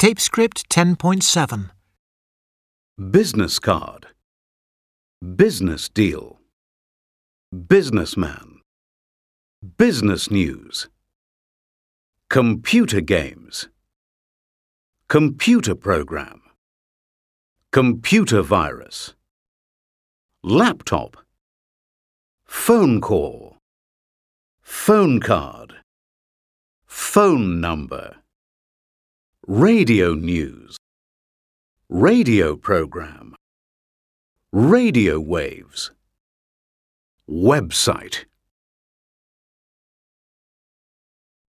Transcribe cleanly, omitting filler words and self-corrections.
Tape script 10.7. Business card. Business deal. Businessman. Business news. Computer games. Computer program. Computer virus. Laptop. Phone call. Phone card. Phone number. Radio news. Radio program. Radio waves. Website.